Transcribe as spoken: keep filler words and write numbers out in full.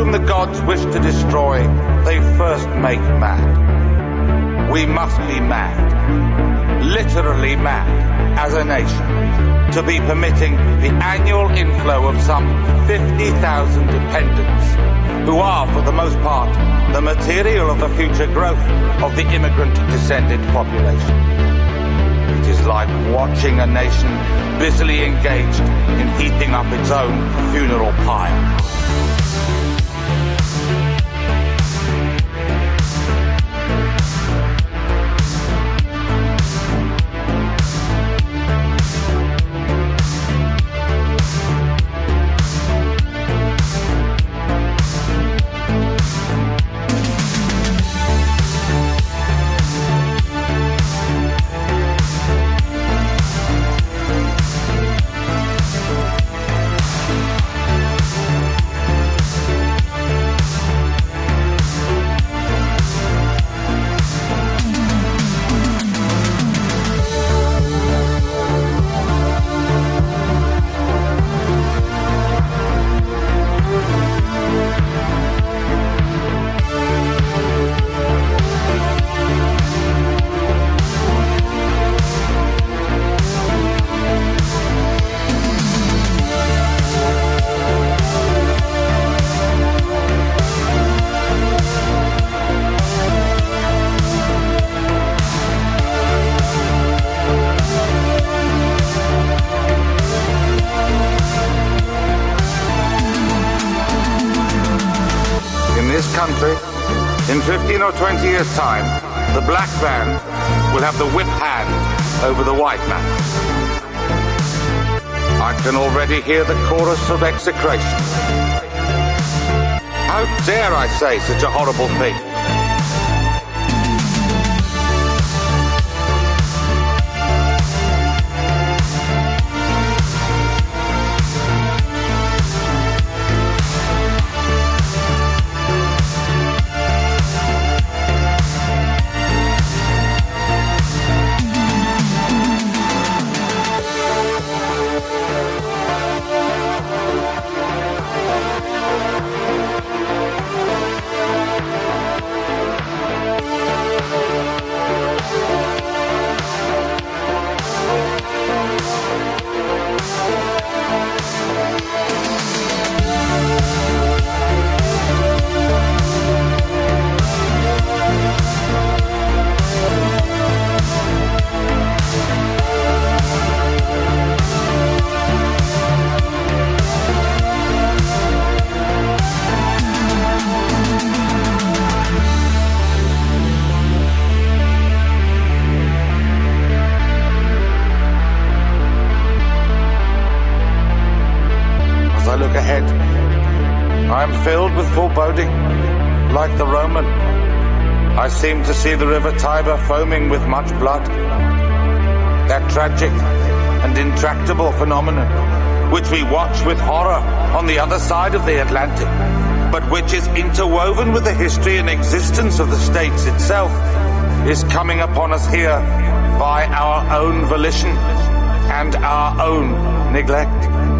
whom the gods wish to destroy, they first make mad. We must be mad, literally mad, as a nation, to be permitting the annual inflow of some fifty thousand dependents, who are, for the most part, the material of the future growth of the immigrant-descended population. It is like watching a nation busily engaged in heaping up its own funeral pyre. Country, in fifteen or twenty years' time, the black man will have the whip hand over the white man. I can already hear the chorus of execration. How dare I say such a horrible thing? As I look ahead, I am filled with foreboding, like the Roman. I seem to see the river Tiber foaming with much blood. That tragic and intractable phenomenon, which we watch with horror on the other side of the Atlantic, but which is interwoven with the history and existence of the states itself, is coming upon us here by our own volition and our own neglect.